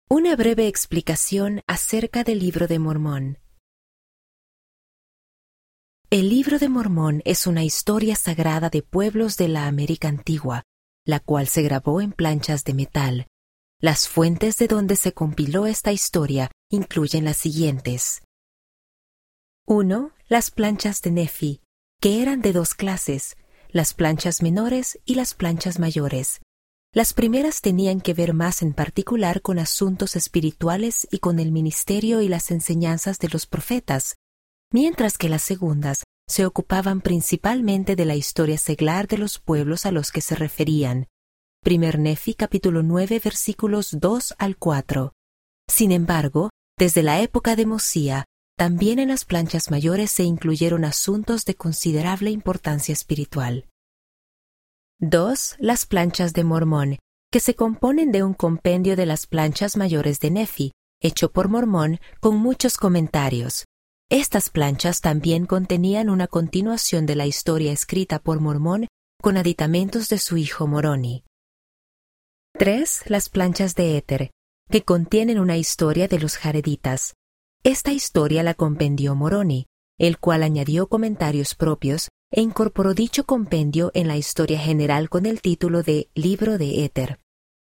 Una breve explicación acerca del Libro de Mormón. El Libro de Mormón es una historia sagrada de pueblos de la América Antigua, la cual se grabó en planchas de metal. Las fuentes de donde se compiló esta historia incluyen las siguientes. 1. Las planchas de Nefi, que eran de dos clases, las planchas menores y las planchas mayores. Las primeras tenían que ver más en particular con asuntos espirituales y con el ministerio y las enseñanzas de los profetas, mientras que las segundas se ocupaban principalmente de la historia seglar de los pueblos a los que se referían. 1 Nefi capítulo 9 versículos 2 al 4. Sin embargo, desde la época de Mosía, también en las planchas mayores se incluyeron asuntos de considerable importancia espiritual. 2. Las planchas de Mormón, que se componen de un compendio de las planchas mayores de Nefi, hecho por Mormón con muchos comentarios. Estas planchas también contenían una continuación de la historia escrita por Mormón con aditamentos de su hijo Moroni. 3. Las planchas de Éter, que contienen una historia de los jareditas. Esta historia la compendió Moroni, el cual añadió comentarios propios e incorporó dicho compendio en la historia general con el título de Libro de Éter.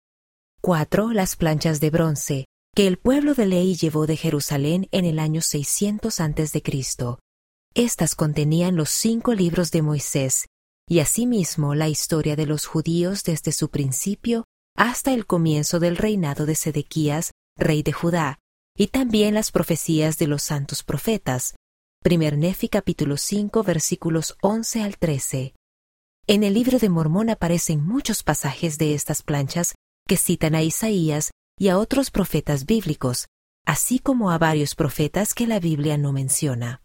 4. Las planchas de bronce, que el pueblo de Lehi llevó de Jerusalén en el año 600 a.C. Estas contenían los 5 libros de Moisés, y asimismo la historia de los judíos desde su principio hasta el comienzo del reinado de Sedequías, rey de Judá, y también las profecías de los santos profetas. 1 Nefi capítulo 5 versículos 11 al 13. En el Libro de Mormón aparecen muchos pasajes de estas planchas que citan a Isaías y a otros profetas bíblicos, así como a varios profetas que la Biblia no menciona.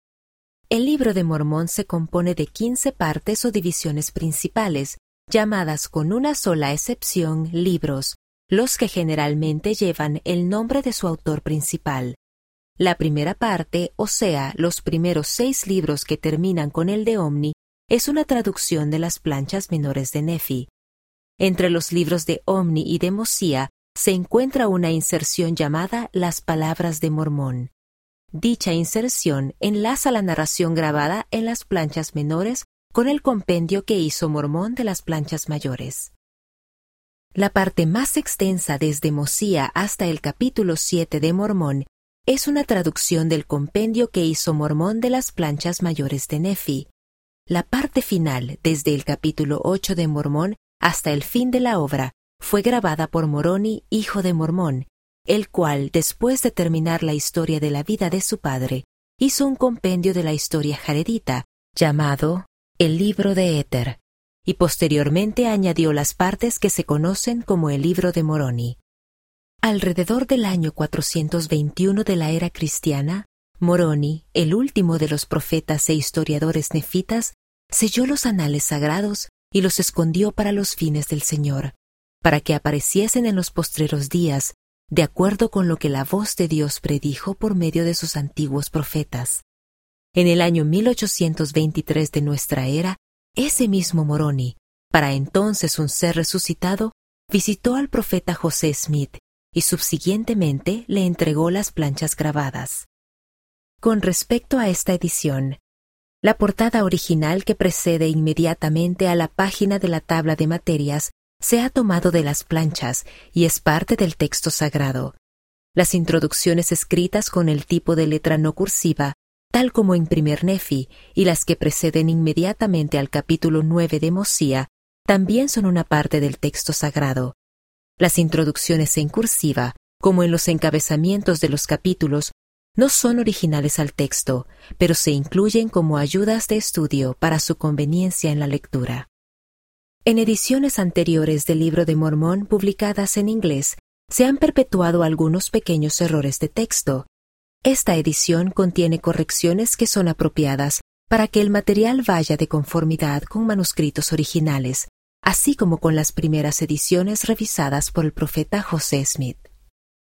El Libro de Mormón se compone de 15 partes o divisiones principales, llamadas con una sola excepción libros, los que generalmente llevan el nombre de su autor principal. La primera parte, o sea, los primeros 6 libros que terminan con el de Omni, es una traducción de las planchas menores de Nefi. Entre los libros de Omni y de Mosía se encuentra una inserción llamada Las Palabras de Mormón. Dicha inserción enlaza la narración grabada en las planchas menores con el compendio que hizo Mormón de las planchas mayores. La parte más extensa desde Mosía hasta el capítulo 7 de Mormón es una traducción del compendio que hizo Mormón de las planchas mayores de Nefi. La parte final, desde el capítulo 8 de Mormón hasta el fin de la obra, fue grabada por Moroni, hijo de Mormón, el cual, después de terminar la historia de la vida de su padre, hizo un compendio de la historia jaredita, llamado el Libro de Éter, y posteriormente añadió las partes que se conocen como el Libro de Moroni. Alrededor del año 421 de la era cristiana, Moroni, el último de los profetas e historiadores nefitas, selló los anales sagrados y los escondió para los fines del Señor, para que apareciesen en los postreros días, de acuerdo con lo que la voz de Dios predijo por medio de sus antiguos profetas. En el año 1823 de nuestra era, ese mismo Moroni, para entonces un ser resucitado, visitó al profeta José Smith y subsiguientemente le entregó las planchas grabadas. Con respecto a esta edición, la portada original que precede inmediatamente a la página de la tabla de materias se ha tomado de las planchas y es parte del texto sagrado. Las introducciones escritas con el tipo de letra no cursiva, tal como en 1 Nefi, y las que preceden inmediatamente al capítulo 9 de Mosía, también son una parte del texto sagrado. Las introducciones en cursiva, como en los encabezamientos de los capítulos, no son originales al texto, pero se incluyen como ayudas de estudio para su conveniencia en la lectura. En ediciones anteriores del Libro de Mormón publicadas en inglés, se han perpetuado algunos pequeños errores de texto. Esta edición contiene correcciones que son apropiadas para que el material vaya de conformidad con manuscritos originales, así como con las primeras ediciones revisadas por el profeta José Smith.